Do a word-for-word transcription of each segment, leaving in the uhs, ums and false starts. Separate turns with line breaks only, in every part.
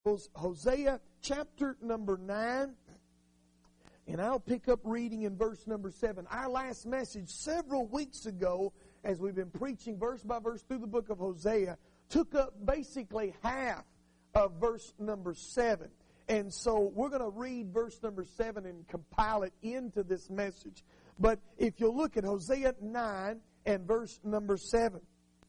Hosea chapter number nine, and I'll pick up reading in verse number seven. Our last message several weeks ago, as we've been preaching verse by verse through the book of Hosea, took up basically half of verse number seven. And so we're going to read verse number seven and compile it into this message. But if you look at Hosea nine and verse number seven,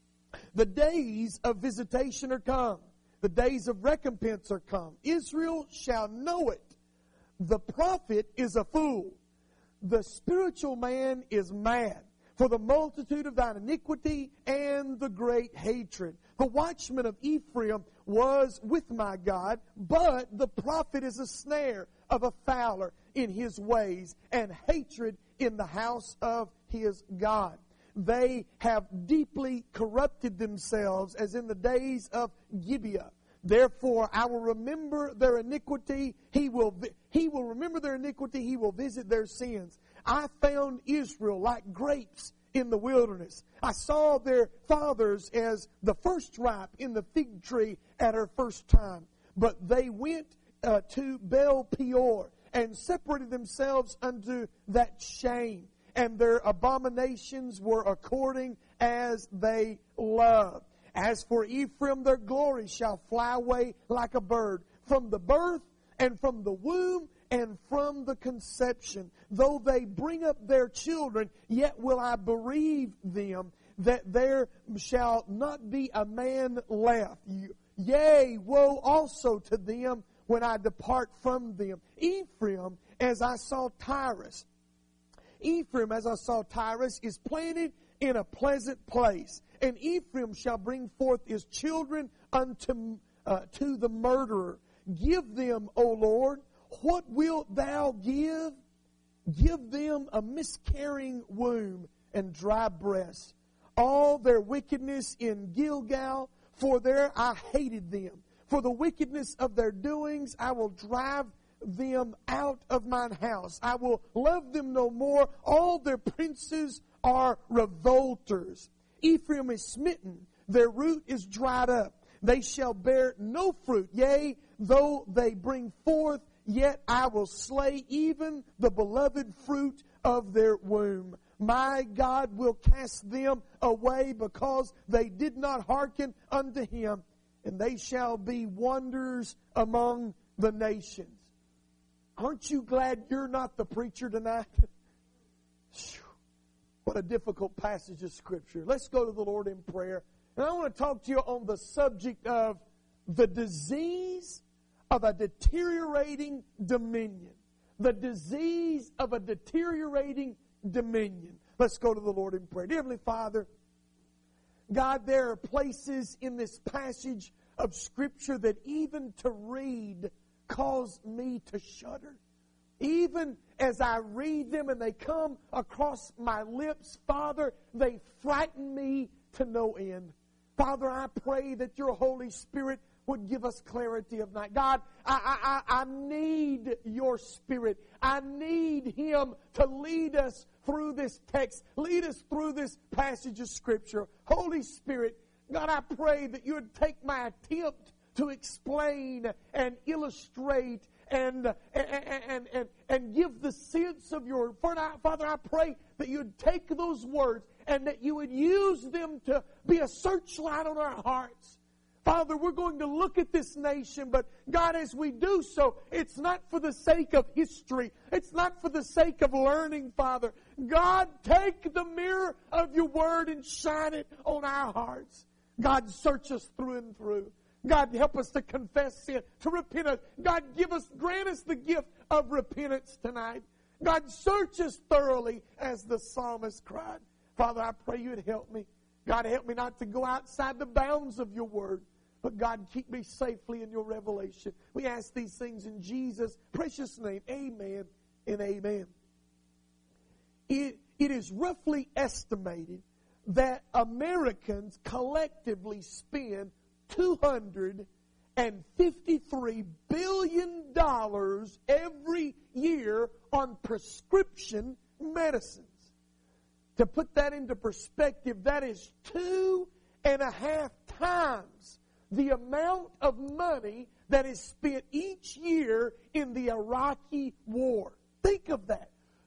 the days of visitation are come. The days of recompense are come. Israel shall know it. The prophet is a fool. The spiritual man is mad. For the multitude of thine iniquity and the great hatred. The watchman of Ephraim was with my God, but the prophet is a snare of a fowler in his ways, and hatred in the house of his God. They have deeply corrupted themselves as in the days of Gibeah. Therefore, I will remember their iniquity. He will, vi- he will remember their iniquity. He will visit their sins. I found Israel like grapes in the wilderness. I saw their fathers as the first ripe in the fig tree at her first time. But they went uh, to Baal Peor and separated themselves unto that shame. And their abominations were according as they loved. As for Ephraim, their glory shall fly away like a bird from the birth and from the womb and from the conception. Though they bring up their children, yet will I bereave them, that there shall not be a man left. Yea, woe also to them when I depart from them. Ephraim, as I saw Tyrus, Ephraim, as I saw Tyrus, is planted in a pleasant place. And Ephraim shall bring forth his children unto uh, to the murderer. Give them, O Lord, what wilt thou give? Give them a miscarrying womb and dry breasts. All their wickedness in Gilgal, for there I hated them. For the wickedness of their doings I will drive them out of mine house. I will love them no more. All their princes are revolters. Ephraim is smitten. Their root is dried up. They shall bear no fruit. Yea, though they bring forth, yet I will slay even the beloved fruit of their womb. My God will cast them away because they did not hearken unto him, and they shall be wonders among the nations. Aren't you glad you're not the preacher tonight? What a difficult passage of Scripture. Let's go to the Lord in prayer. And I want to talk to you on the subject of the disease of a deteriorating dominion. The disease of a deteriorating dominion. Let's go to the Lord in prayer. Dear Heavenly Father, God, there are places in this passage of Scripture that even to read cause me to shudder. Even as I read them and they come across my lips, Father, they frighten me to no end. Father, I pray that your Holy Spirit would give us clarity of night. God, I, I, I need your Spirit. I need him to lead us through this text, lead us through this passage of Scripture. Holy Spirit, God, I pray that you would take my attempt to explain and illustrate and, and, and, and, and give the sense of your word. Father, I pray that you'd take those words and that you would use them to be a searchlight on our hearts. Father, we're going to look at this nation, but God, as we do so, it's not for the sake of history. It's not for the sake of learning, Father. God, take the mirror of your word and shine it on our hearts. God, search us through and through. God, help us to confess sin, to repent. God, give us, grant us the gift of repentance tonight. God, search us thoroughly as the psalmist cried. Father, I pray you would help me. God, help me not to go outside the bounds of your word. But God, keep me safely in your revelation. We ask these things in Jesus' precious name. Amen and amen. It, it is roughly estimated that Americans collectively spend two hundred fifty-three billion dollars every year on prescription medicines. To put that into perspective, that is two and a half times the amount of money that is spent each year in the Iraqi war. Think of that.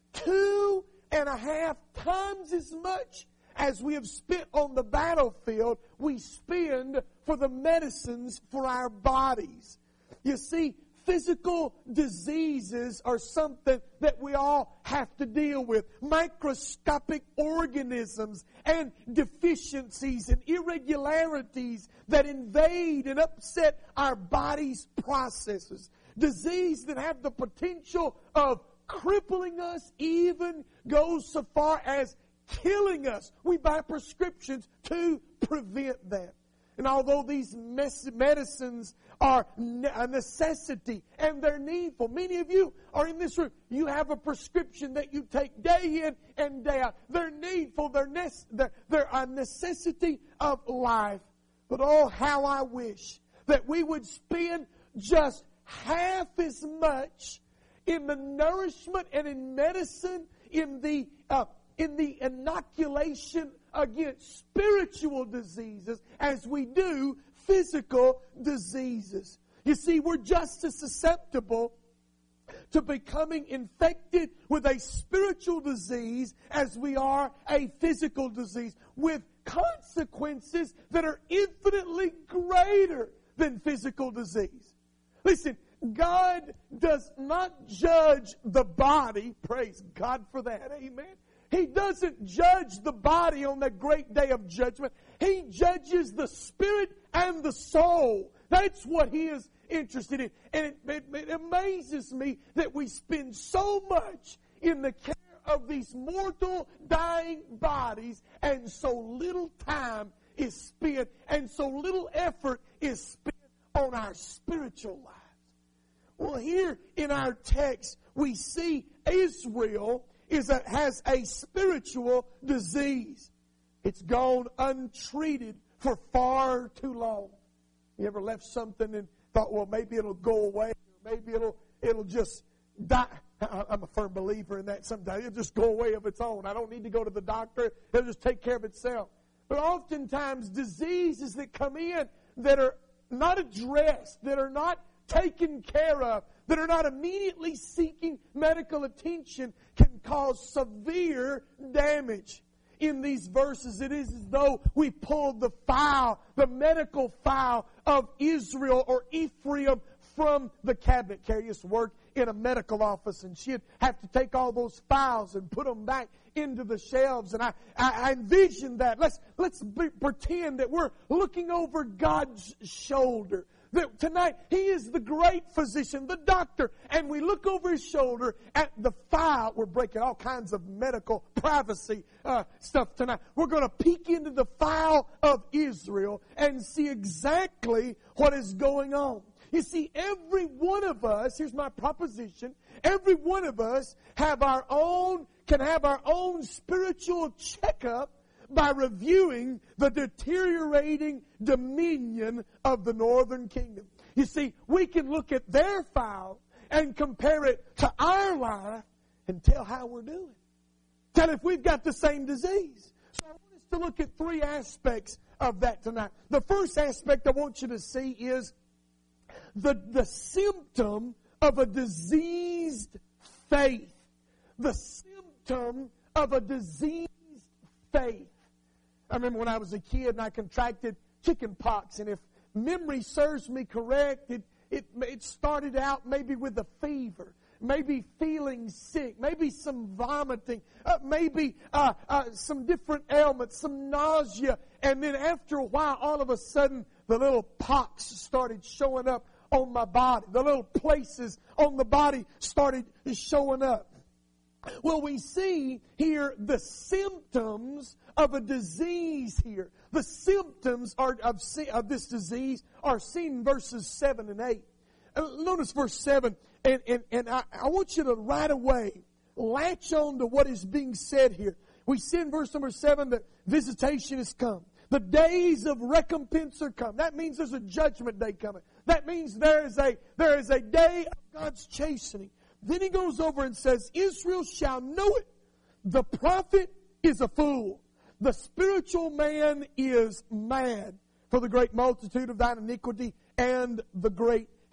Two and a half times as much as we have spent on the battlefield, we spend for the medicines for our bodies. You see, physical diseases are something that we all have to deal with. Microscopic organisms and deficiencies and irregularities that invade and upset our body's processes. Disease that have the potential of crippling us, even goes so far as killing us. We buy prescriptions to prevent that. And although these medicines are a necessity and they're needful, many of you are in this room. You have a prescription that you take day in and day out. They're needful. They're, ne- they're a necessity of life. But oh, how I wish that we would spend just half as much in the nourishment and in medicine, in the uh, in the inoculation against spiritual diseases as we do physical diseases. You see, we're just as susceptible to becoming infected with a spiritual disease as we are a physical disease, with consequences that are infinitely greater than physical disease. Listen, God does not judge the body. Praise God for that. Amen. He doesn't judge the body on that great day of judgment. He judges the spirit and the soul. That's what He is interested in. And it, it, it amazes me that we spend so much in the care of these mortal, dying bodies, and so little time is spent, and so little effort is spent on our spiritual lives. Well, here in our text, we see Israel is a, has a spiritual disease. It's gone untreated for far too long. You ever left something and thought, well, maybe it'll go away, or maybe it'll it'll just die? I'm a firm believer in that. Sometimes it'll just go away of its own. I don't need to go to the doctor. It'll just take care of itself. But oftentimes, diseases that come in that are not addressed, that are not taken care of, that are not immediately seeking medical attention, can cause severe damage. In these verses, it is as though we pulled the file, the medical file of Israel or Ephraim from the cabinet. Carrie used to work in a medical office, and she'd have to take all those files and put them back into the shelves. And I, I, I envisioned that. Let's let's be, pretend that we're looking over God's shoulder. That tonight, He is the great physician, the doctor, and we look over His shoulder at the file. We're breaking all kinds of medical privacy uh, stuff tonight. We're going to peek into the file of Israel and see exactly what is going on. You see, every one of us, here's my proposition, every one of us have our own, can have our own spiritual checkup by reviewing the deteriorating dominion of the northern kingdom. You see, we can look at their file and compare it to our life and tell how we're doing. Tell if we've got the same disease. So I want us to look at three aspects of that tonight. The first aspect I want you to see is the, the symptom of a diseased faith. The symptom of a diseased faith. I remember when I was a kid and I contracted chicken pox, and if memory serves me correct, it, it, it started out maybe with a fever, maybe feeling sick, maybe some vomiting, uh, maybe uh, uh, some different ailments, some nausea, and then after a while, all of a sudden, the little pox started showing up on my body. The little places on the body started showing up. Well, we see here the symptoms of a disease here. The symptoms are of, of this disease are seen in verses seven and eight. Uh, notice verse seven, and, and, and I, I want you to right away latch on to what is being said here. We see in verse number seven that visitation has come. The days of recompense are come. That means there's a judgment day coming. That means there is a, there is a day of God's chastening. Then he goes over and says, Israel shall know it. The prophet is a fool. The spiritual man is mad for the great multitude of thine iniquity and the great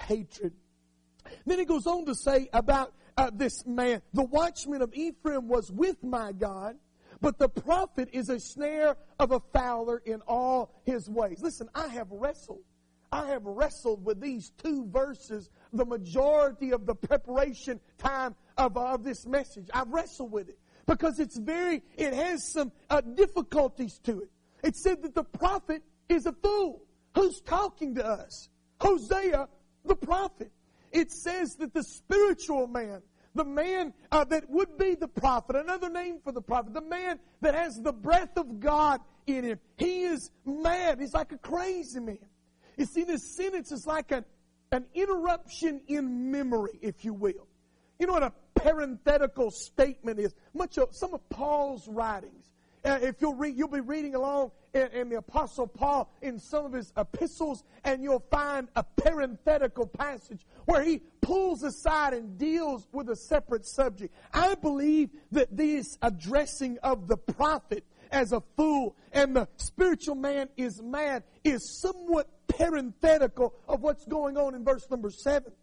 hatred. Then he goes on to say about uh, this man, the watchman of Ephraim was with my God, but the prophet is a snare of a fowler in all his ways. Listen, I have wrestled. I have wrestled with these two verses the majority of the preparation time of, of this message. I've wrestled with it because it's very, it has some uh, difficulties to it. It said that the prophet is a fool. Who's talking to us? Hosea, the prophet. It says that the spiritual man, the man uh, that would be the prophet, another name for the prophet, the man that has the breath of God in him, he is mad. He's like a crazy man. You see, this sentence is like an, an interruption in memory, if you will. You know what a parenthetical statement is? Much of some of Paul's writings. Uh, if you'll read, you'll be reading along in, in the Apostle Paul in some of his epistles, and you'll find a parenthetical passage where he pulls aside and deals with a separate subject. I believe that this addressing of the prophet as a fool and the spiritual man is mad is somewhat parenthetical of what's going on in verse number seven.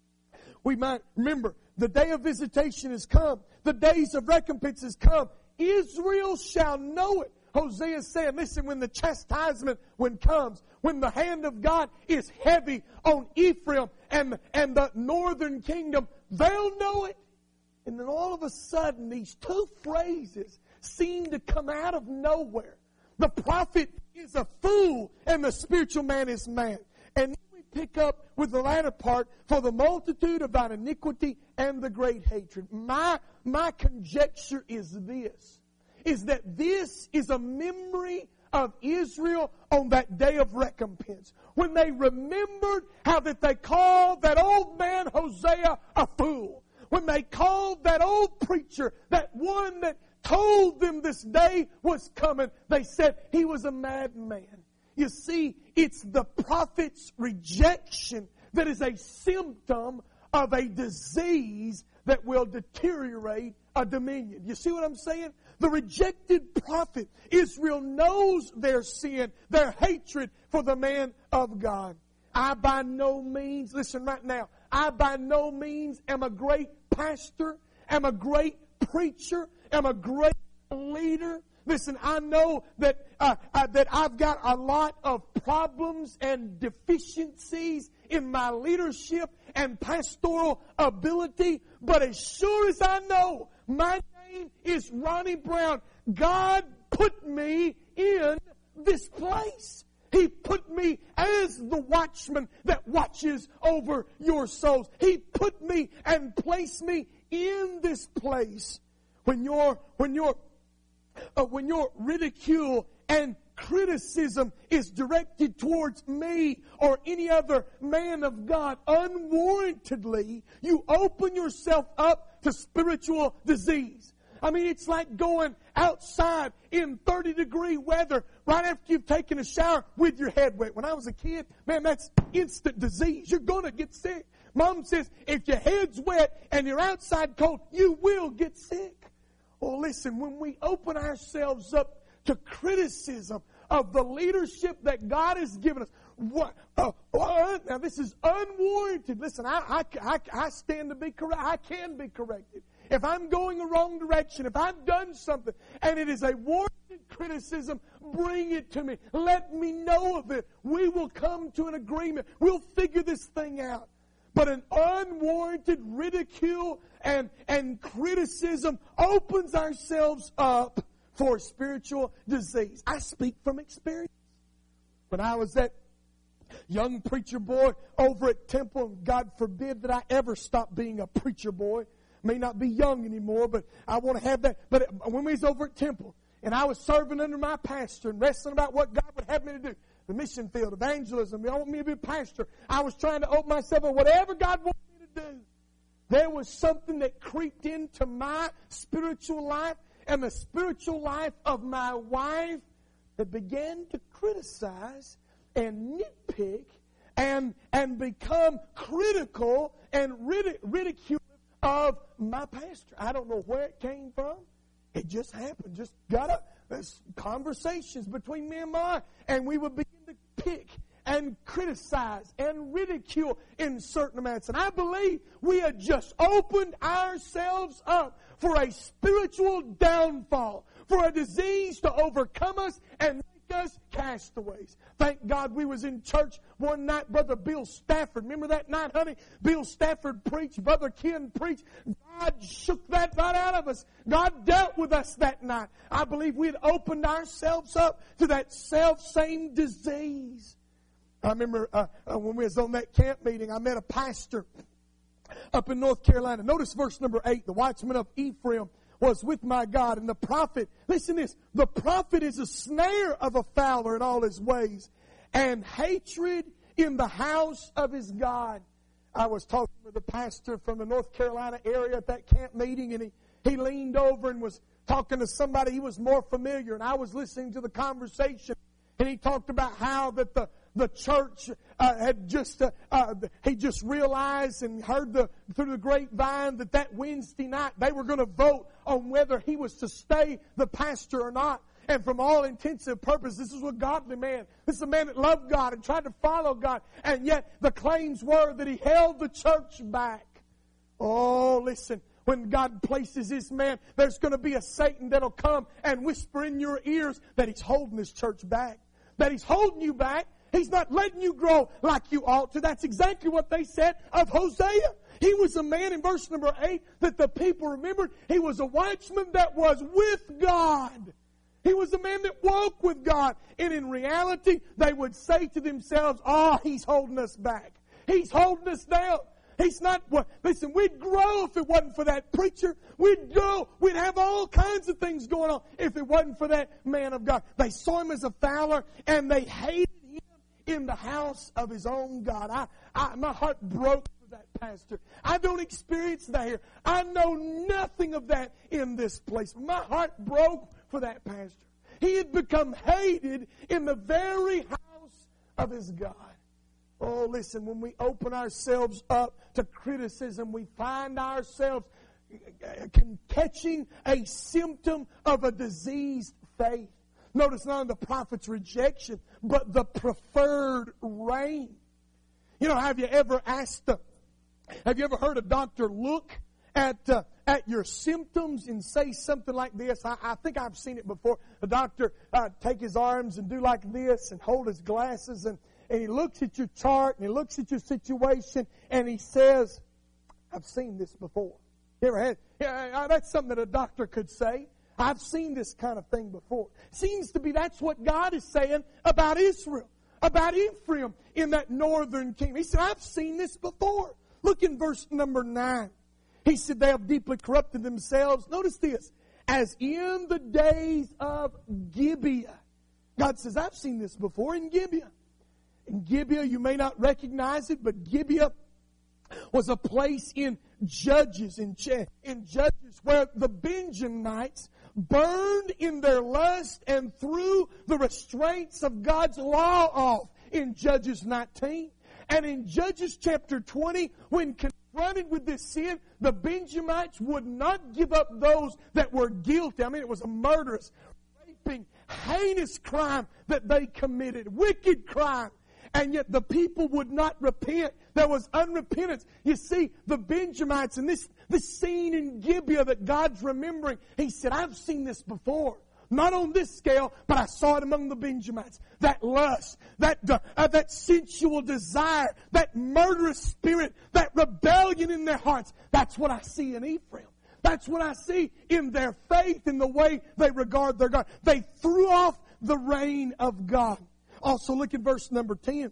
We might remember the day of visitation has come. The days of recompense has come. Israel shall know it. Hosea is saying, listen, when the chastisement when comes, when the hand of God is heavy on Ephraim and, and the northern kingdom, they'll know it. And then all of a sudden, these two phrases seem to come out of nowhere. The prophet is a fool and the spiritual man is mad. And then we pick up with the latter part, for the multitude of thine iniquity and the great hatred. My, my conjecture is this, is that this is a memory of Israel on that day of recompense. When they remembered how that they called that old man Hosea a fool. When they called that old preacher, that one that told them this day was coming, they said he was a madman. You see, it's the prophet's rejection that is a symptom of a disease that will deteriorate a dominion. You see what I'm saying? The rejected prophet, Israel knows their sin, their hatred for the man of God. I by no means, listen right now, I by no means am a great pastor, am a great preacher, am a great leader. Listen, I know that uh, uh, that I've got a lot of problems and deficiencies in my leadership and pastoral ability, but as sure as I know my name is Ronnie Brown, God put me in this place. He put me as the watchman that watches over your souls. He put me and placed me in this place. When your when your uh, when your ridicule and criticism is directed towards me or any other man of God unwarrantedly, you open yourself up to spiritual disease. I mean, it's like going outside in thirty degree weather right after you've taken a shower with your head wet. When I was a kid, man, that's instant disease. You're going to get sick. Mom says, if your head's wet and you're outside cold, you will get sick. Well, listen, when we open ourselves up to criticism of the leadership that God has given us, what? Uh, uh, now, this is unwarranted. Listen, I, I, I, I stand to be correct. I can be corrected. If I'm going the wrong direction, if I've done something, and it is a warranted criticism, bring it to me. Let me know of it. We will come to an agreement. We'll figure this thing out. But an unwarranted ridicule and, and criticism opens ourselves up for spiritual disease. I speak from experience. When I was that young preacher boy over at Temple, and God forbid that I ever stop being a preacher boy. May not be young anymore, but I want to have that. But when we was over at Temple, and I was serving under my pastor and wrestling about what God would have me to do, the mission field, evangelism, they want me to be a pastor. I was trying to open myself up, whatever God wanted me to do. There was something that creeped into my spiritual life and the spiritual life of my wife that began to criticize and nitpick and, and become critical and ridic- ridicule of my pastor. I don't know where it came from. It just happened. Just got up. There's conversations between me and my, and we would begin to pick and criticize and ridicule in certain amounts. And I believe we had just opened ourselves up for a spiritual downfall, for a disease to overcome us and make us castaways. Thank God we was in church one night. Brother Bill Stafford, remember that night, honey? Bill Stafford preached, Brother Ken preached. God shook that right out of us. God dealt with us that night. I believe we had opened ourselves up to that self-same disease. I remember uh, uh, when we was on that camp meeting, I met a pastor up in North Carolina. Notice verse number eight. The watchman of Ephraim was with my God. And the prophet, listen to this, the prophet is a snare of a fowler in all his ways, and hatred in the house of his God. I was talking with a pastor from the North Carolina area at that camp meeting, and he, he leaned over and was talking to somebody he was more familiar, and I was listening to the conversation, and he talked about how that the The church uh, had just, uh, uh, he just realized and heard the, through the grapevine that that Wednesday night they were going to vote on whether he was to stay the pastor or not. And from all intents and purposes, this is a godly man. This is a man that loved God and tried to follow God. And yet the claims were that he held the church back. Oh, listen. When God places this man, there's going to be a Satan that'll come and whisper in your ears that he's holding his church back. That he's holding you back. He's not letting you grow like you ought to. That's exactly what they said of Hosea. He was a man in verse number eight that the people remembered. He was a watchman that was with God. He was a man that walked with God. And in reality, they would say to themselves, oh, he's holding us back. He's holding us down. He's not, listen, we'd grow if it wasn't for that preacher. We'd grow. We'd have all kinds of things going on if it wasn't for that man of God. They saw him as a fowler and they hated him in the house of his own God. I, I, my heart broke for that pastor. I don't experience that here. I know nothing of that in this place. My heart broke for that pastor. He had become hated in the very house of his God. Oh, listen, when we open ourselves up to criticism, we find ourselves catching a symptom of a diseased faith. Notice not only the prophet's rejection, but the preferred reign. You know, have you ever asked, the, have you ever heard a doctor look at uh, at your symptoms and say something like this? I, I think I've seen it before. The doctor uh, take his arms and do like this and hold his glasses, and, and he looks at your chart and he looks at your situation and he says, I've seen this before. You ever had? Yeah, that's something that a doctor could say. I've seen this kind of thing before. Seems to be that's what God is saying about Israel, about Ephraim in that northern kingdom. He said, I've seen this before. Look in verse number nine. He said, they have deeply corrupted themselves. Notice this. As in the days of Gibeah. God says, I've seen this before in Gibeah. In Gibeah, you may not recognize it, but Gibeah was a place in Judges, in, in Judges where the Benjamites burned in their lust and threw the restraints of God's law off in Judges nineteen. And in Judges chapter twenty, when confronted with this sin, the Benjamites would not give up those that were guilty. I mean, it was a murderous, raping, heinous crime that they committed, wicked crime. And yet the people would not repent. There was unrepentance. You see, the Benjamites, and this, this scene in Gibeah that God's remembering, He said, I've seen this before. Not on this scale, but I saw it among the Benjamites. That lust, that, uh, that sensual desire, that murderous spirit, that rebellion in their hearts. That's what I see in Ephraim. That's what I see in their faith, in the way they regard their God. They threw off the reign of God. Also, look at verse number ten.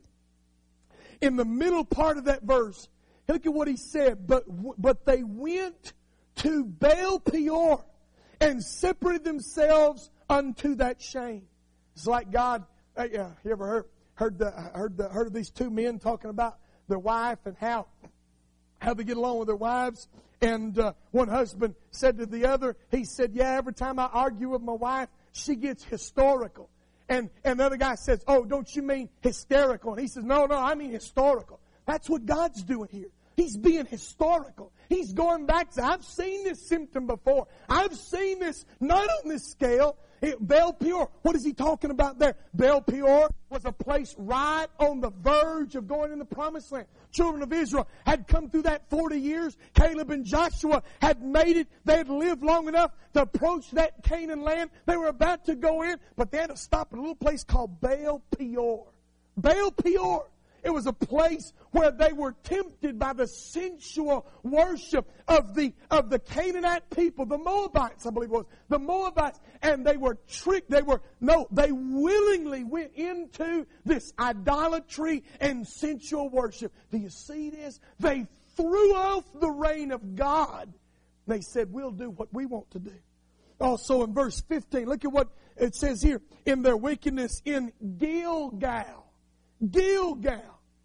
In the middle part of that verse, look at what he said. But, but they went to Baal Peor and separated themselves unto that shame. It's like God. Uh, yeah, you ever heard heard the heard the heard of these two men talking about their wife and how how they get along with their wives? And uh, one husband said to the other, he said, "Yeah, every time I argue with my wife, she gets historical." And, and the other guy says, oh, don't you mean hysterical? And he says, no, no, I mean historical. That's what God's doing here. He's being historical. He's going back to, I've seen this symptom before. I've seen this, not on this scale. Baal Peor, what is he talking about there? Baal Peor was a place right on the verge of going in the promised land. Children of Israel had come through that forty years. Caleb and Joshua had made it. They had lived long enough to approach that Canaan land. They were about to go in, but they had to stop at a little place called Baal Peor. Baal Peor. It was a place where they were tempted by the sensual worship of the of the Canaanite people, the Moabites, I believe it was, the Moabites, and they were tricked. They were no, they willingly went into this idolatry and sensual worship. Do you see this? They threw off the reign of God. They said, "We'll do what we want to do." Also in verse fifteen, look at what it says here: in their wickedness in Gilgal. Gilgal.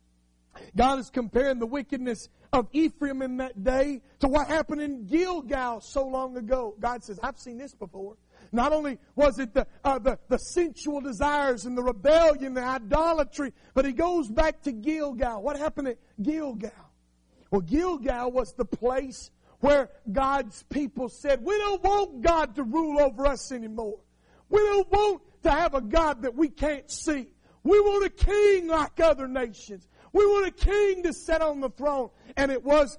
God is comparing the wickedness of Ephraim in that day to what happened in Gilgal so long ago. God says, I've seen this before. Not only was it the, uh, the, the sensual desires and the rebellion, the idolatry, but he goes back to Gilgal. What happened at Gilgal? Well, Gilgal was the place where God's people said, we don't want God to rule over us anymore. We don't want to have a God that we can't see. We want a king like other nations. We want a king to sit on the throne. And it was,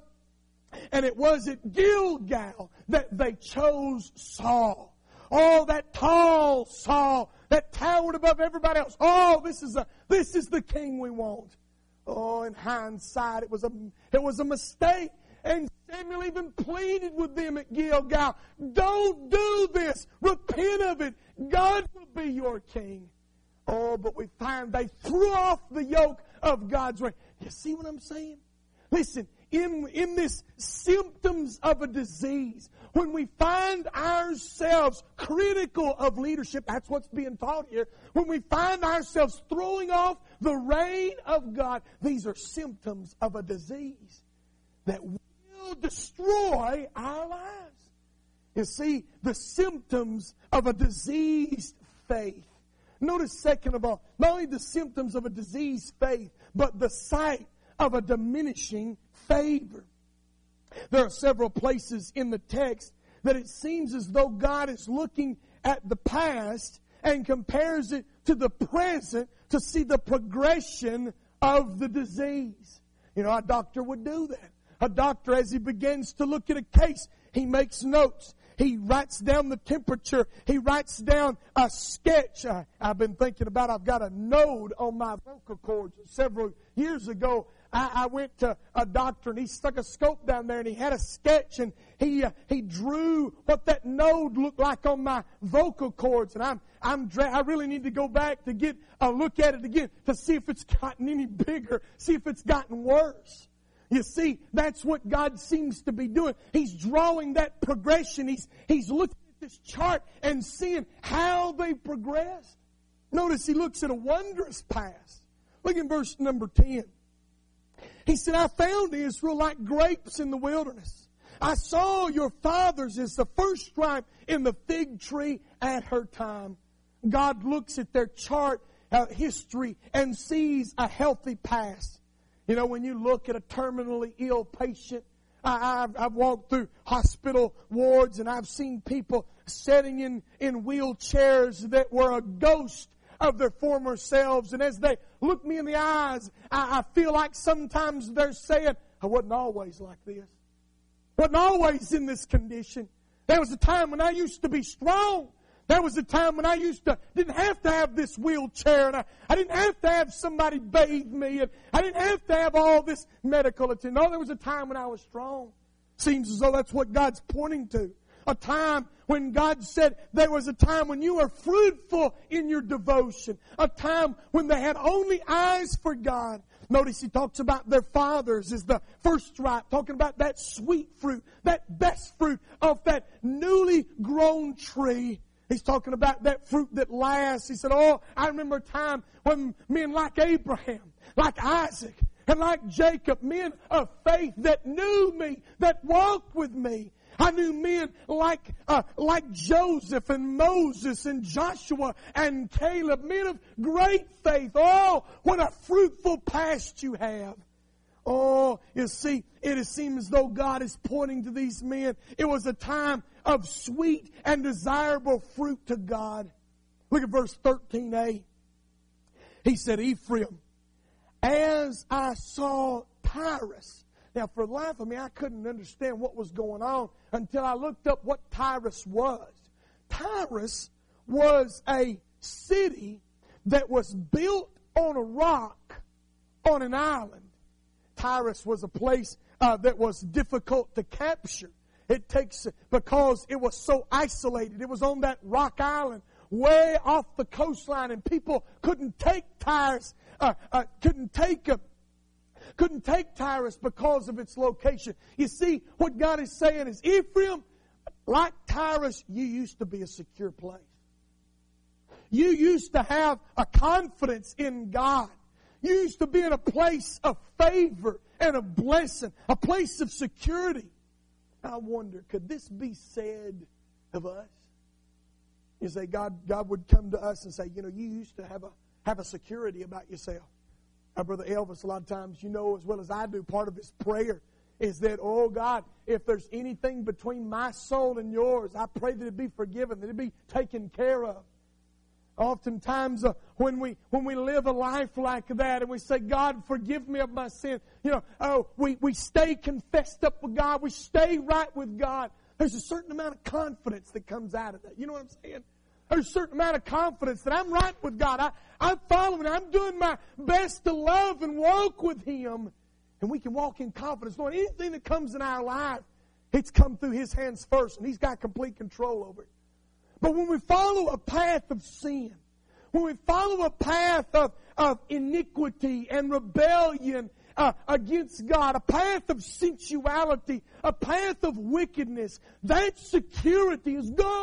and it was at Gilgal that they chose Saul. Oh, that tall Saul that towered above everybody else. Oh, this is a, this is the king we want. Oh, in hindsight, it was a, it was a mistake. And Samuel even pleaded with them at Gilgal. Don't do this. Repent of it. God will be your king. Oh, but we find they threw off the yoke of God's reign. You see what I'm saying? Listen, in, in this symptoms of a disease, when we find ourselves critical of leadership, that's what's being taught here. When we find ourselves throwing off the reign of God, these are symptoms of a disease that will destroy our lives. You see, the symptoms of a diseased faith. Notice, second of all, not only the symptoms of a diseased faith, but the sight of a diminishing favor. There are several places in the text that it seems as though God is looking at the past and compares it to the present to see the progression of the disease. You know, a doctor would do that. A doctor, as he begins to look at a case, he makes notes. He writes down the temperature. He writes down a sketch. I, I've been thinking about, I've got a node on my vocal cords. Several years ago, I, I went to a doctor and he stuck a scope down there and he had a sketch and he uh, he drew what that node looked like on my vocal cords. And I'm I'm dra- I really need to go back to get a look at it again to see if it's gotten any bigger, see if it's gotten worse. You see, that's what God seems to be doing. He's drawing that progression. He's, he's looking at this chart and seeing how they progressed. Notice he looks at a wondrous past. Look in verse number ten. He said, I found Israel like grapes in the wilderness. I saw your fathers as the first stripe in the fig tree at her time. God looks at their chart uh, history and sees a healthy past. You know, when you look at a terminally ill patient, I, I've, I've walked through hospital wards and I've seen people sitting in, in wheelchairs that were a ghost of their former selves. And as they look me in the eyes, I, I feel like sometimes they're saying, I wasn't always like this. Wasn't always in this condition. There was a time when I used to be strong. There was a time when I used to, didn't have to have this wheelchair and I, I didn't have to have somebody bathe me and I didn't have to have all this medical attention. No, there was a time when I was strong. Seems as though that's what God's pointing to. A time when God said there was a time when you were fruitful in your devotion. A time when they had only eyes for God. Notice he talks about their fathers as the first stripe, talking about that sweet fruit, that best fruit of that newly grown tree. He's talking about that fruit that lasts. He said, oh, I remember a time when men like Abraham, like Isaac, and like Jacob, men of faith that knew me, that walked with me. I knew men like uh, like Joseph and Moses and Joshua and Caleb, men of great faith. Oh, what a fruitful past you have. Oh, you see, it seems as though God is pointing to these men. It was a time of sweet and desirable fruit to God. Look at verse thirteen a. He said, Ephraim, as I saw Tyrus. Now, for the life of me, I couldn't understand what was going on until I looked up what Tyrus was. Tyrus was a city that was built on a rock on an island. Tyrus was a place uh, that was difficult to capture. It takes, because it was so isolated. It was on that rock island way off the coastline, and people couldn't take Tyrus, uh, uh, couldn't take a, couldn't take Tyrus because of its location. You see, what God is saying is, Ephraim, like Tyrus, you used to be a secure place. You used to have a confidence in God. You used to be in a place of favor and a blessing, a place of security. I wonder, could this be said of us? You say, God, God would come to us and say, you know, you used to have a have a security about yourself. Our brother Elvis, a lot of times, you know as well as I do, part of his prayer is that, oh God, if there's anything between my soul and yours, I pray that it be forgiven, that it be taken care of. Oftentimes, uh, when we when we live a life like that and we say, God, forgive me of my sin, you know, oh, we, we stay confessed up with God, we stay right with God. There's a certain amount of confidence that comes out of that. You know what I'm saying? There's a certain amount of confidence that I'm right with God. I, I'm following, I'm doing my best to love and walk with Him. And we can walk in confidence, knowing anything that comes in our life, it's come through His hands first, and He's got complete control over it. But when we follow a path of sin, when we follow a path of, of iniquity and rebellion uh, against God, a path of sensuality, a path of wickedness, that security is gone.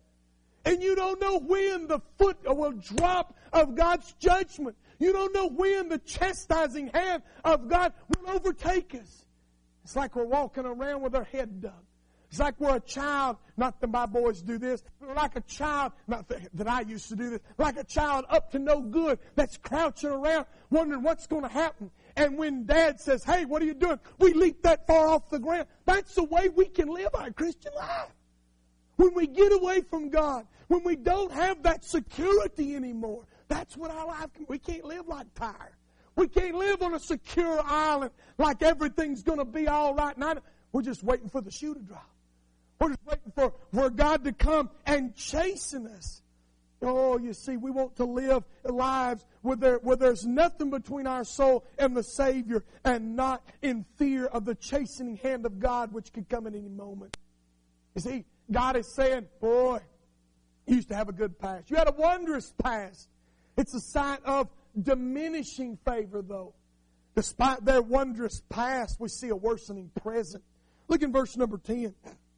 And you don't know when the foot will drop of God's judgment. You don't know when the chastising hand of God will overtake us. It's like we're walking around with our head dug. It's like we're a child, not that my boys do this, but like a child, not that I used to do this, like a child up to no good that's crouching around wondering what's going to happen. And when Dad says, hey, what are you doing? We leap that far off the ground. That's the way we can live our Christian life. When we get away from God, when we don't have that security anymore, that's what our life can. We can't live like Tyre. We can't live on a secure island like everything's going to be all right. Now, we're just waiting for the shoe to drop. We're just waiting for, for God to come and chasten us. Oh, you see, we want to live lives where, there, where there's nothing between our soul and the Savior, and not in fear of the chastening hand of God, which could come at any moment. You see, God is saying, boy, you used to have a good past. You had a wondrous past. It's a sign of diminishing favor, though. Despite their wondrous past, we see a worsening present. Look in verse number ten.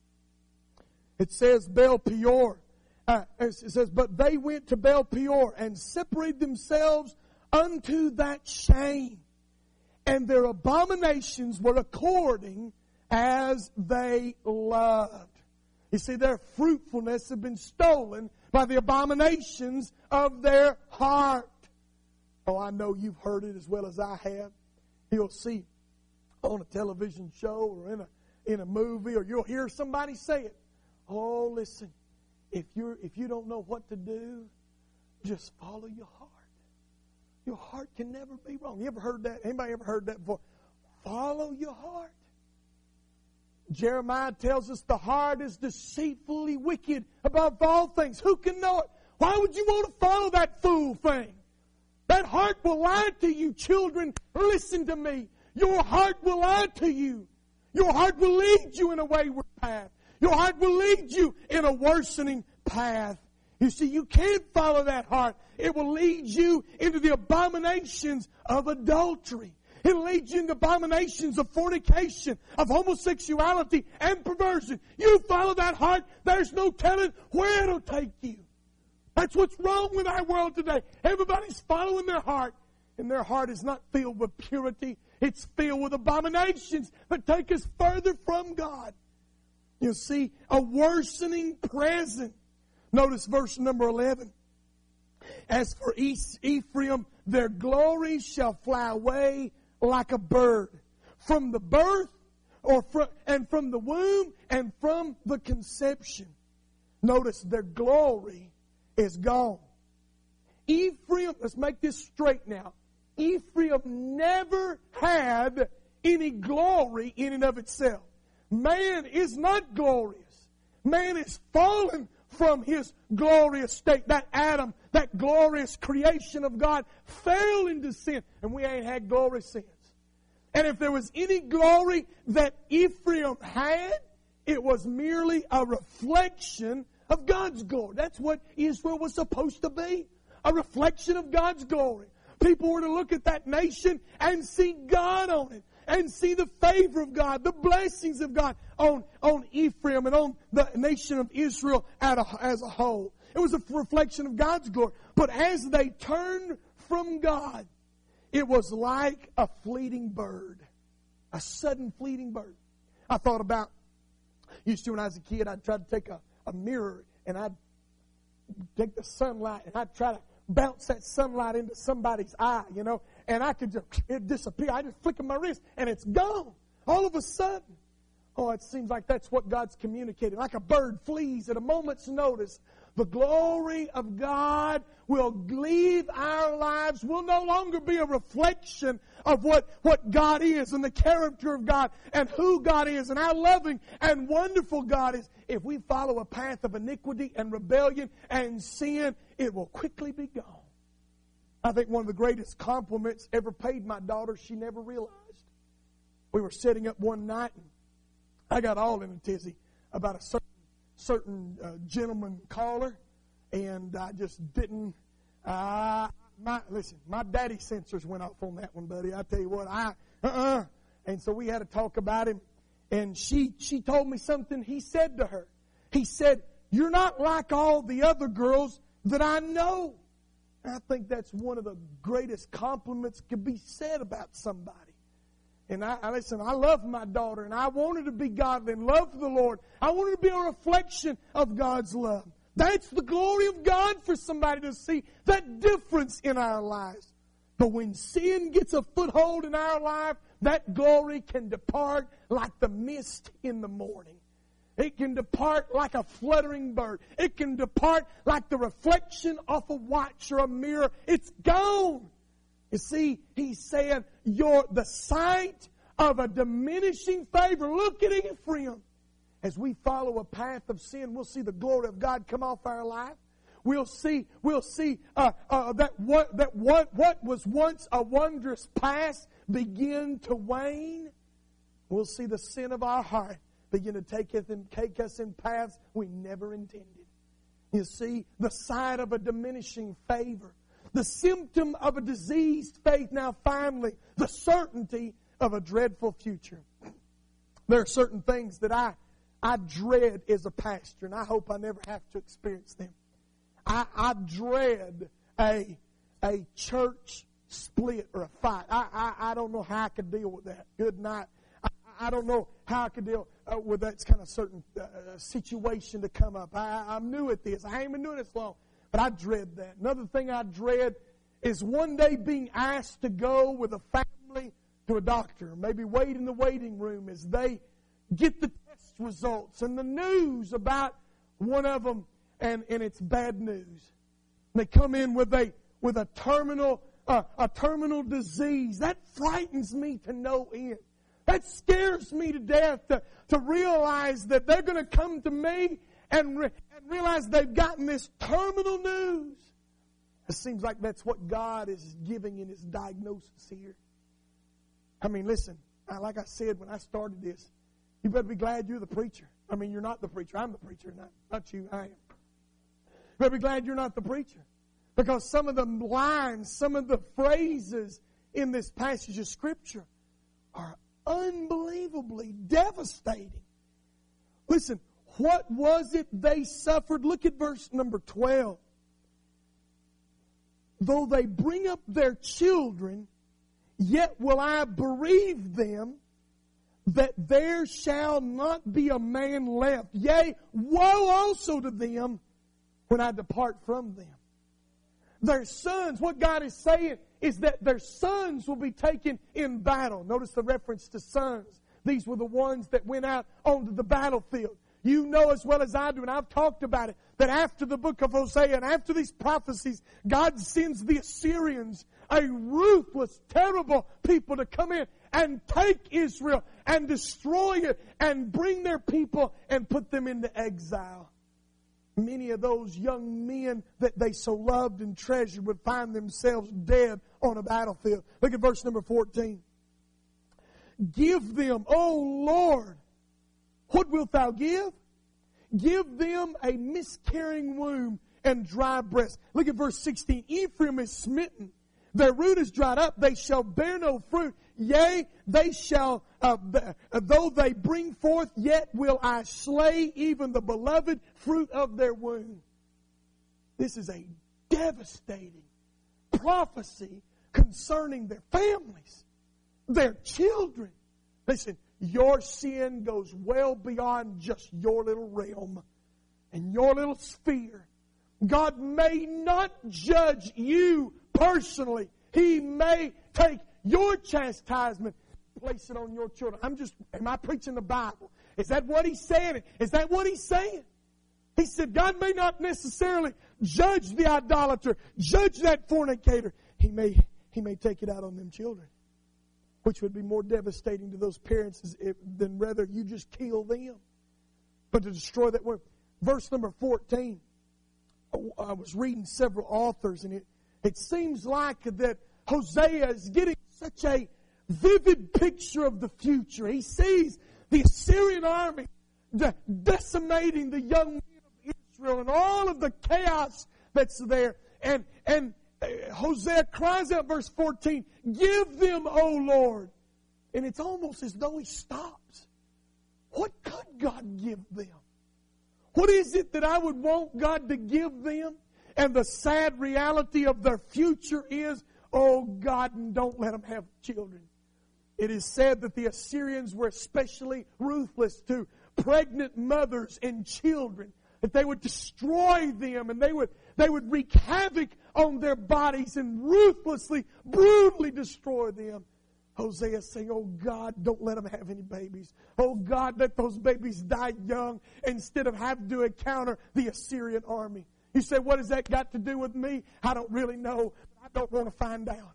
It says, Baal Peor. Uh, it says, but they went to Baal Peor and separated themselves unto that shame. And their abominations were according as they loved. You see, their fruitfulness had been stolen by the abominations of their heart. Oh, I know you've heard it as well as I have. You'll see on a television show or in a in a movie, or you'll hear somebody say it. Oh, listen, if you're if you don't know what to do, just follow your heart. Your heart can never be wrong. You ever heard that? Anybody ever heard that before? Follow your heart. Jeremiah tells us the heart is deceitfully wicked above all things. Who can know it? Why would you want to follow that fool thing? That heart will lie to you, children. Listen to me. Your heart will lie to you. Your heart will lead you in a wayward path. Your heart will lead you in a worsening path. You see, you can't follow that heart. It will lead you into the abominations of adultery. It'll lead you into abominations of fornication, of homosexuality, and perversion. You follow that heart, there's no telling where it'll take you. That's what's wrong with our world today. Everybody's following their heart, and their heart is not filled with purity. It's filled with abominations that take us further from God. You see, a worsening present. Notice verse number eleven. As for Ephraim, their glory shall fly away like a bird. from the birth or from, and from the womb and from the conception. Notice their glory is gone. Ephraim, let's make this straight now. Ephraim never had any glory in and of itself. Man is not glorious. Man is fallen from his glorious state. That Adam, that glorious creation of God, fell into sin. And we ain't had glory since. And if there was any glory that Ephraim had, it was merely a reflection of God's glory. That's what Israel was supposed to be. A reflection of God's glory. People were to look at that nation and see God on it. And see the favor of God, the blessings of God on, on Ephraim and on the nation of Israel as a whole. It was a reflection of God's glory. But as they turned from God, it was like a fleeting bird. A sudden fleeting bird. I thought about, used to when I was a kid, I'd try to take a, a mirror and I'd take the sunlight and I'd try to bounce that sunlight into somebody's eye, you know, and I could just, it disappear. I just flick my wrist and it's gone. All of a sudden. Oh, it seems like that's what God's communicating. Like a bird flees at a moment's notice. The glory of God will leave our lives, will no longer be a reflection of what, what God is and the character of God and who God is and how loving and wonderful God is. If we follow a path of iniquity and rebellion and sin, it will quickly be gone. I think one of the greatest compliments ever paid my daughter, she never realized. We were sitting up one night and I got all in a tizzy about a certain certain uh, gentleman caller, and I just didn't. Uh, my listen, my daddy sensors went off on that one, buddy. I tell you what, I uh uh and so we had to talk about him, and she she told me something he said to her. He said, "You're not like all the other girls that I know." And I think that's one of the greatest compliments could be said about somebody. And I, I listen, I love my daughter, and I want her to be godly and love the Lord. I want her to be a reflection of God's love. That's the glory of God for somebody to see that difference in our lives. But when sin gets a foothold in our life, that glory can depart like the mist in the morning. It can depart like a fluttering bird. It can depart like the reflection off a watch or a mirror. It's gone. You see, he's saying, you're the sight of a diminishing favor. Look at Ephraim. As we follow a path of sin, we'll see the glory of God come off our life. We'll see, we'll see uh, uh, that what that what what was once a wondrous past begin to wane. We'll see the sin of our heart begin to take us and take us in paths we never intended. You see, the sight of a diminishing favor. The symptom of a diseased faith. Now finally, the certainty of a dreadful future. There are certain things that I, I dread as a pastor, and I hope I never have to experience them. I, I dread a, a church split or a fight. I, I, I don't know how I could deal with that. Good night. I, I don't know how I could deal uh, with that kind of certain uh, situation to come up. I, I'm new at this. I ain't been doing this long. But I dread that. Another thing I dread is one day being asked to go with a family to a doctor. Maybe wait in the waiting room as they get the test results and the news about one of them, and, and it's bad news. They come in with a with a terminal uh, a terminal disease. That frightens me to no end. That scares me to death to, to realize that they're going to come to me and, re- and realize they've gotten this terminal news. It seems like that's what God is giving in His diagnosis here. I mean, listen, like I said when I started this, you better be glad you're the preacher. I mean, you're not the preacher. I'm the preacher, not, not you. I am. You better be glad you're not the preacher. Because some of the lines, some of the phrases in this passage of Scripture are unbelievably devastating. Listen, what was it they suffered? Look at verse number twelve. Though they bring up their children, yet will I bereave them, that there shall not be a man left. Yea, woe also to them when I depart from them. Their sons, what God is saying is that their sons will be taken in battle. Notice the reference to sons. These were the ones that went out onto the battlefield. You know as well as I do, and I've talked about it, that after the book of Hosea and after these prophecies, God sends the Assyrians, a ruthless, terrible people, to come in and take Israel and destroy it and bring their people and put them into exile. Many of those young men that they so loved and treasured would find themselves dead on a battlefield. Look at verse number fourteen. Give them, O Lord, what wilt thou give? Give them a miscarrying womb and dry breast. Look at verse sixteen. Ephraim is smitten. Their root is dried up. They shall bear no fruit. Yea, they shall, uh, though they bring forth, yet will I slay even the beloved fruit of their womb. This is a devastating prophecy concerning their families, their children. Listen, your sin goes well beyond just your little realm and your little sphere. God may not judge you personally. He may take your chastisement, place it on your children. I'm just, am I preaching the Bible? Is that what he's saying? Is that what he's saying? He said God may not necessarily judge the idolater, judge that fornicator. He may, he may take it out on them children, which would be more devastating to those parents than rather you just kill them. But to destroy that word. Verse number fourteen, I was reading several authors, and it, it seems like that Hosea is getting such a vivid picture of the future. He sees the Assyrian army de- decimating the young men of Israel and all of the chaos that's there. And, and Hosea cries out, verse fourteen, give them, O Lord. And it's almost as though he stops. What could God give them? What is it that I would want God to give them? And the sad reality of their future is, oh God, and don't let them have children. It is said that the Assyrians were especially ruthless to pregnant mothers and children, that they would destroy them and they would, they would wreak havoc on their bodies and ruthlessly, brutally destroy them. Hosea is saying, oh God, don't let them have any babies. Oh God, let those babies die young instead of having to encounter the Assyrian army. You say, what has that got to do with me? I don't really know. I don't want to find out.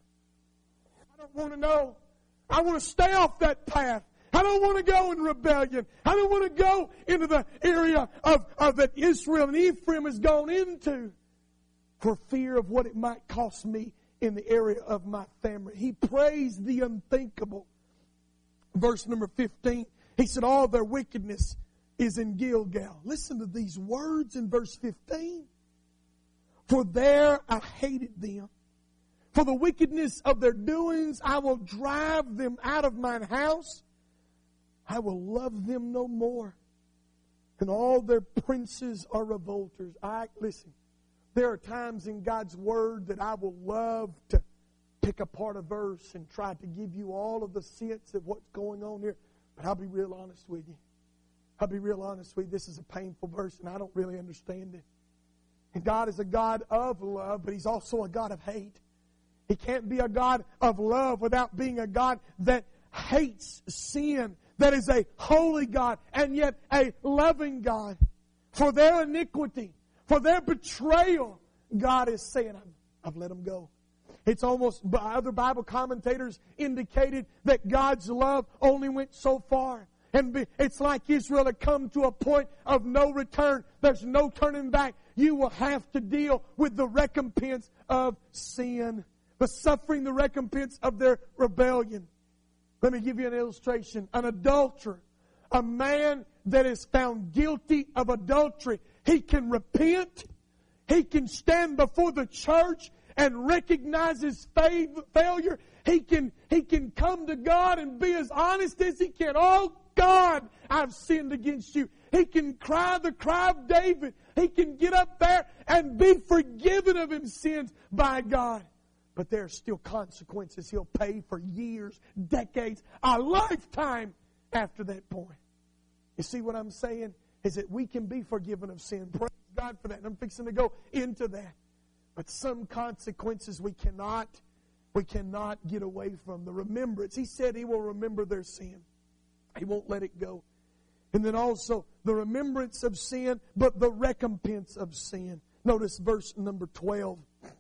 I don't want to know. I want to stay off that path. I don't want to go in rebellion. I don't want to go into the area of, of that Israel and Ephraim has gone into for fear of what it might cost me in the area of my family. He prays the unthinkable. Verse number fifteen, he said, all their wickedness is in Gilgal. Listen to these words in verse fifteen. For there I hated them. For the wickedness of their doings, I will drive them out of mine house. I will love them no more. And all their princes are revolters. I, listen, there are times in God's Word that I will love to pick apart a verse and try to give you all of the sense of what's going on here. But I'll be real honest with you. I'll be real honest with you. This is a painful verse and I don't really understand it. And God is a God of love, but He's also a God of hate. He can't be a God of love without being a God that hates sin, that is a holy God and yet a loving God. For their iniquity, for their betrayal, God is saying, I've, I've let them go. It's almost, other Bible commentators indicated that God's love only went so far. And it's like Israel had come to a point of no return. There's no turning back. You will have to deal with the recompense of sin. The suffering, the recompense of their rebellion. Let me give you an illustration. An adulterer, a man that is found guilty of adultery, he can repent. He can stand before the church and recognize his fav- failure. He can, he can come to God and be as honest as he can. Oh, God, I've sinned against you. He can cry the cry of David. He can get up there and be forgiven of his sins by God. But there are still consequences he'll pay for years, decades, a lifetime after that point. You see what I'm saying? Is that we can be forgiven of sin. Praise God for that. And I'm fixing to go into that. But some consequences we cannot we cannot get away from. The remembrance. He said He will remember their sin. He won't let it go. And then also the remembrance of sin, but the recompense of sin. Notice verse number twelve.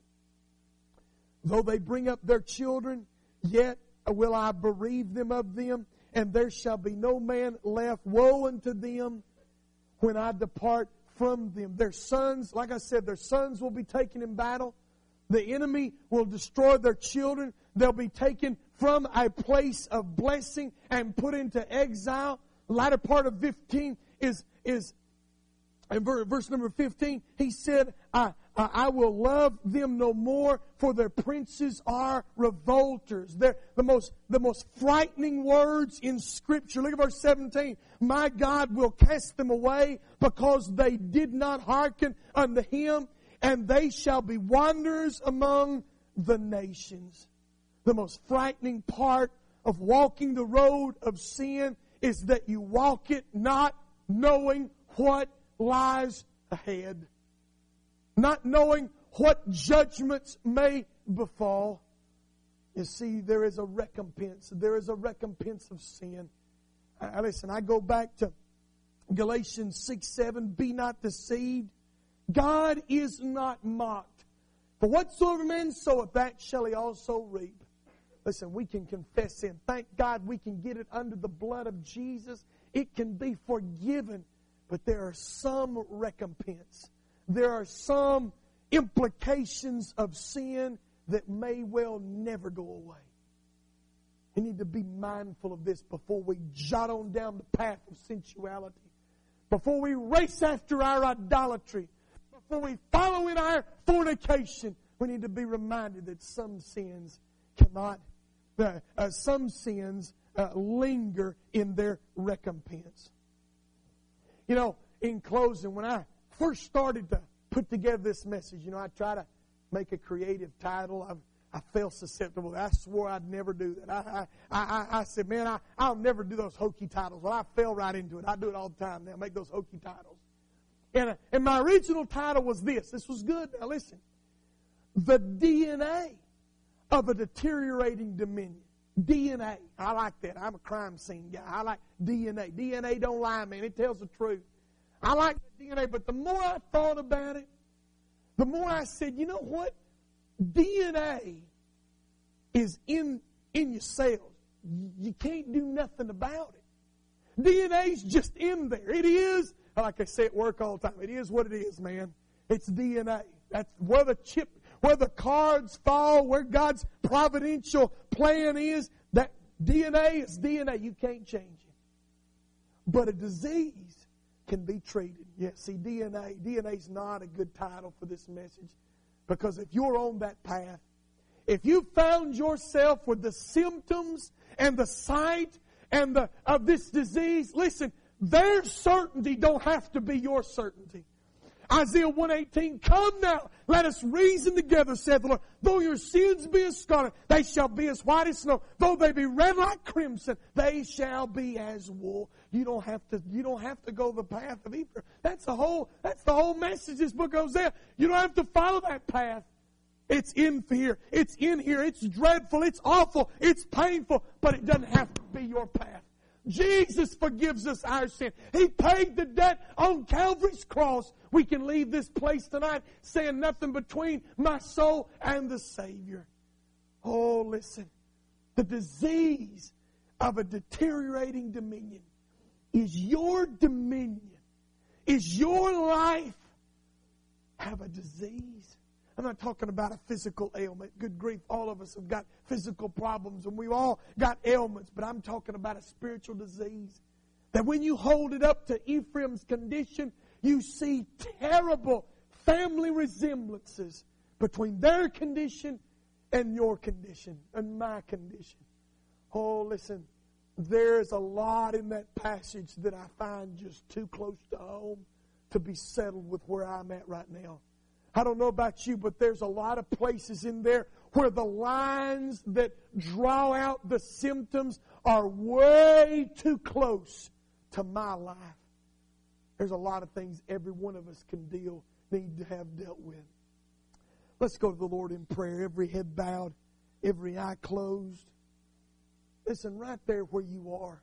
Though they bring up their children, yet will I bereave them of them, and there shall be no man left. Woe unto them when I depart from them. Their sons, like I said, their sons will be taken in battle. The enemy will destroy their children. They'll be taken from a place of blessing and put into exile. The latter part of fifteen is, is in verse number fifteen, he said, I, I will love them no more, for their princes are revolters. They're the most, the most frightening words in Scripture. Look at verse seventeen. My God will cast them away because they did not hearken unto Him, and they shall be wanderers among the nations. The most frightening part of walking the road of sin is that you walk it not knowing what lies ahead. Not knowing what judgments may befall. You see, there is a recompense. There is a recompense of sin. Uh, listen, I go back to Galatians six seven. Be not deceived. God is not mocked. For whatsoever man soweth, that shall he also reap. Listen, we can confess sin. Thank God we can get it under the blood of Jesus. It can be forgiven. But there are some recompense. There are some implications of sin that may well never go away. We need to be mindful of this before we jot on down the path of sensuality. Before we race after our idolatry. Before we follow in our fornication. We need to be reminded that some sins cannot, uh, uh, some sins uh, linger in their recompense. You know, in closing, when I first started to put together this message, you know, I try to make a creative title. I've, I felt susceptible. I swore I'd never do that. I, I, I, I said, man, I, I'll never do those hokey titles. Well, I fell right into it. I do it all the time now, make those hokey titles. And, uh, and my original title was this. This was good. Now listen. The D N A of a deteriorating dominion. D N A. I like that. I'm a crime scene guy. I like D N A. D N A don't lie, man. It tells the truth. I like the D N A, but the more I thought about it, the more I said, you know what? D N A is in, in your cells. You can't do nothing about it. D N A is just in there. It is, like I say at work all the time, it is what it is, man. It's D N A. That's where the chip, where the cards fall, where God's providential plan is. That D N A is D N A. You can't change it. But a disease can be treated. Yeah, see, D N A, D N A is not a good title for this message. Because if you're on that path, if you found yourself with the symptoms and the sight and the of this disease, listen, their certainty don't have to be your certainty. Isaiah one eighteen, come now, let us reason together, saith the Lord. Though your sins be as scarlet, they shall be as white as snow. Though they be red like crimson, they shall be as wool. You don't have to, you don't have to go the path of Ephraim. That's the whole, that's the whole message this book of Hosea. You don't have to follow that path. It's in here. It's in here. It's dreadful. It's awful. It's painful. But it doesn't have to be your path. Jesus forgives us our sin. He paid the debt on Calvary's cross. We can leave this place tonight saying nothing between my soul and the Savior. Oh, listen. The disease of a deteriorating dominion is your dominion. Is your life have a disease? I'm not talking about a physical ailment. Good grief, all of us have got physical problems and we've all got ailments, but I'm talking about a spiritual disease. That when you hold it up to Ephraim's condition, you see terrible family resemblances between their condition and your condition and my condition. Oh, listen, there's a lot in that passage that I find just too close to home to be settled with where I'm at right now. I don't know about you, but there's a lot of places in there where the lines that draw out the symptoms are way too close to my life. There's a lot of things every one of us can deal, need to have dealt with. Let's go to the Lord in prayer, every head bowed every eye closed. Listen, right there where you are,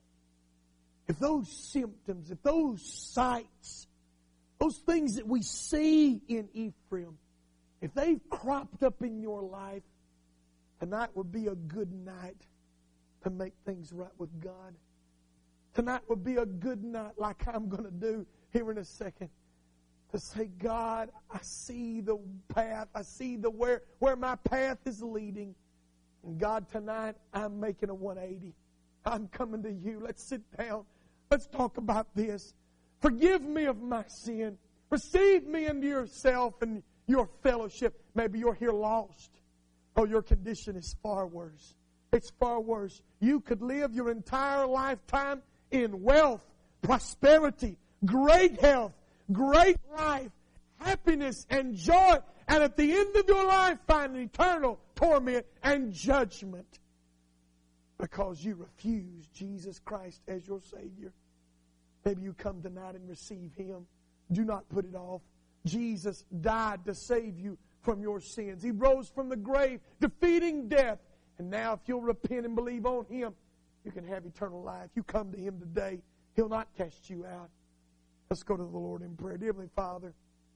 if those symptoms, if those sights, those things that we see in Ephraim, if they've cropped up in your life, tonight would be a good night to make things right with God. Tonight would be a good night, like I'm going to do here in a second, to say, God, I see the path. I see the where, where my path is leading. And God, tonight I'm making a one eighty. I'm coming to you. Let's sit down. Let's talk about this. Forgive me of my sin. Receive me into yourself and your fellowship. Maybe you're here lost. Oh, your condition is far worse. It's far worse. You could live your entire lifetime in wealth, prosperity, great health, great life, happiness, and joy. And at the end of your life, find eternal torment and judgment because you refuse Jesus Christ as your Savior. Maybe you come tonight and receive Him. Do not put it off. Jesus died to save you from your sins. He rose from the grave, defeating death. And now if you'll repent and believe on Him, you can have eternal life. You come to Him today, He'll not cast you out. Let's go to the Lord in prayer. Dear Heavenly Father,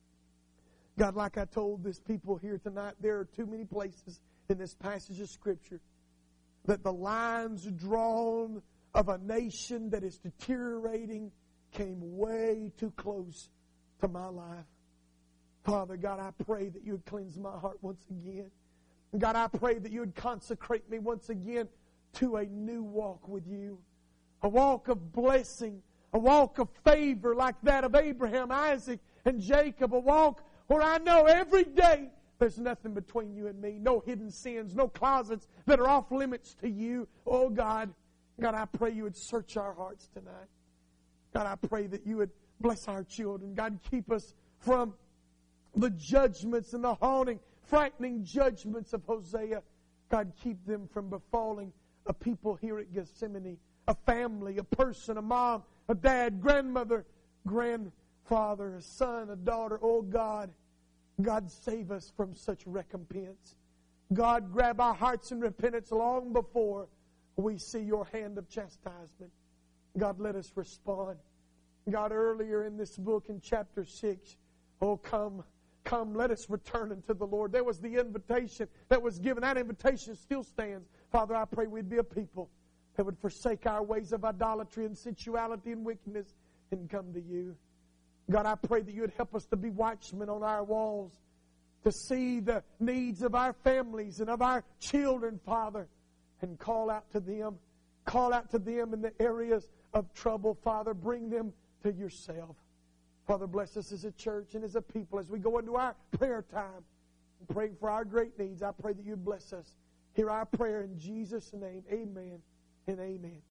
God, like I told this people here tonight, there are too many places in this passage of Scripture that the lines drawn of a nation that is deteriorating came way too close to my life. Father, God, I pray that you would cleanse my heart once again. God, I pray that you would consecrate me once again to a new walk with you. A walk of blessing, a walk of favor like that of Abraham, Isaac, and Jacob. A walk where I know every day there's nothing between you and me. No hidden sins, no closets that are off limits to you. Oh God, God, I pray you would search our hearts tonight. God, I pray that you would bless our children. God, keep us from the judgments and the haunting, frightening judgments of Hosea. God, keep them from befalling a people here at Gethsemane, a family, a person, a mom, a dad, grandmother, grandfather, a son, a daughter. Oh God, God, save us from such recompense. God, grab our hearts in repentance long before we see your hand of chastisement. God, let us respond. God, earlier in this book in chapter six, oh, come, come, let us return unto the Lord. There was the invitation that was given. That invitation still stands. Father, I pray we'd be a people that would forsake our ways of idolatry and sensuality and wickedness and come to you. God, I pray that you would help us to be watchmen on our walls, to see the needs of our families and of our children, Father, and call out to them. Call out to them in the areas of trouble, Father. Bring them to yourself. Father, bless us as a church and as a people as we go into our prayer time and praying for our great needs. I pray that you bless us. Hear our prayer in Jesus' name. Amen and amen.